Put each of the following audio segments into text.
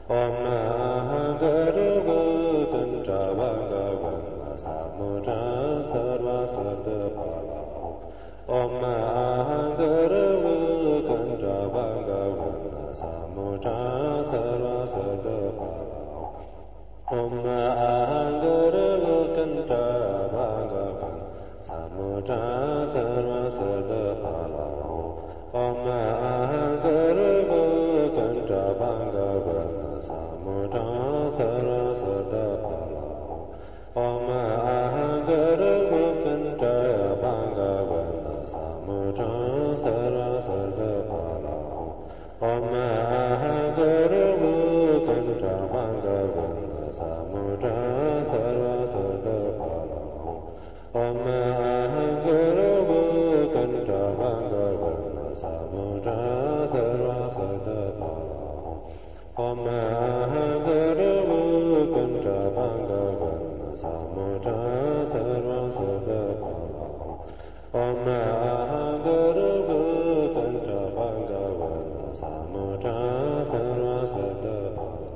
Om Gurva Kunja Bhagavana Samuja Sarva Sadapala Om Gurva Kunja Bhagavana Samuja Sarva Sadapala Om Gurva Kunja Bhagavana Samuja Sarva Sadapala Om Gurva Kunja Bhagavana Samuja Sarva Sadapala Om Gurva Kunja Bhagavana Samuja Sarva Sadapala Om Gurva Kunja Bhagavana Samuja Sarva Sadapala Om Gurva Kunja Bhagavana Samuja Sarva Sadapala Om Gurva Kunja Bhagavana Samuja Sarva Sadapala Om Gurva Kunja Bhagavana Samuja Sarva Sadapala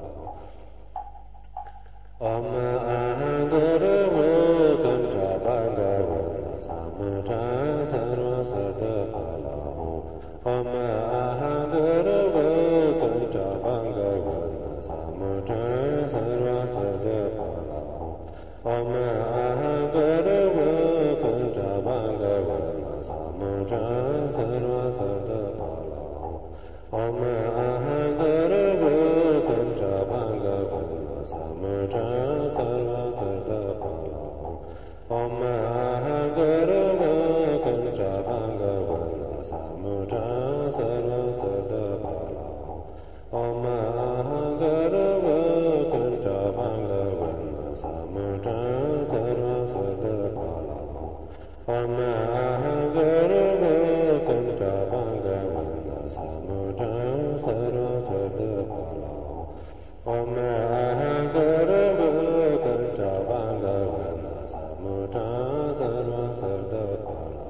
Om Gurva Kunja Bhagavana Samuja Sarva Sadapala Om Gurva Kunja Bhagavana Samuja Sarva Sadapala Om Gurva Kunja Bhagavana Samuja Sarva Sadapala Om Gurva Kunja Bhagavana Samuja Sarva Sadapala Om Gurva Kunja Bhagavana Samuja Sarva Sadapala Om Gurva Kunja Bhagavana Samuja Sarva Sadapala Om Gurva Kunja Bhagavana Samuja Sarva Sadapala Om Gurva Kunja Bhagavana Samuja Sarva Sadapala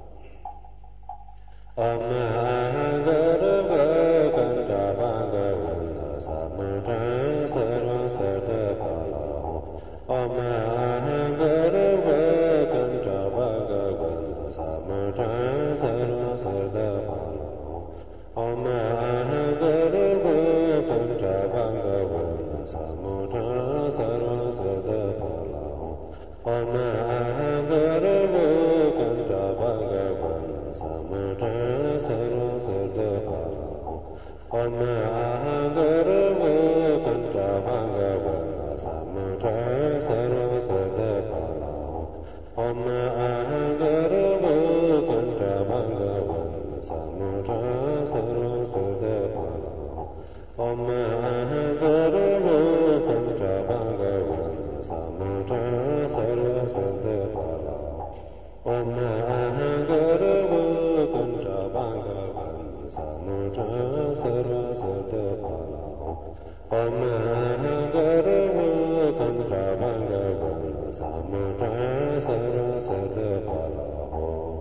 Om Gurva Kunja Bhagavana Samuja Sarva Sadapala Om Gurva Kunja Bhagavana Samuja Sarva Sadapala Om Gurva Kunja Bhagavana Samuja Sarva Sadapala Om Gurva Kunja Bhagavana Samuja Sarva Sadapala Om Gurva Kunja Bhagavana Samuja Sarva Sadapala Om Gurva Kunja Bhagavana Samuja Sarva Sadapala Om Gurva Kunja Bhagavana Samuja Sarva Sadapala Om Gurva Kunja Bhagavana Samuja Sarva Sadapala Om Gurva Kunja Bhagavana Samuja Sarva Sadapala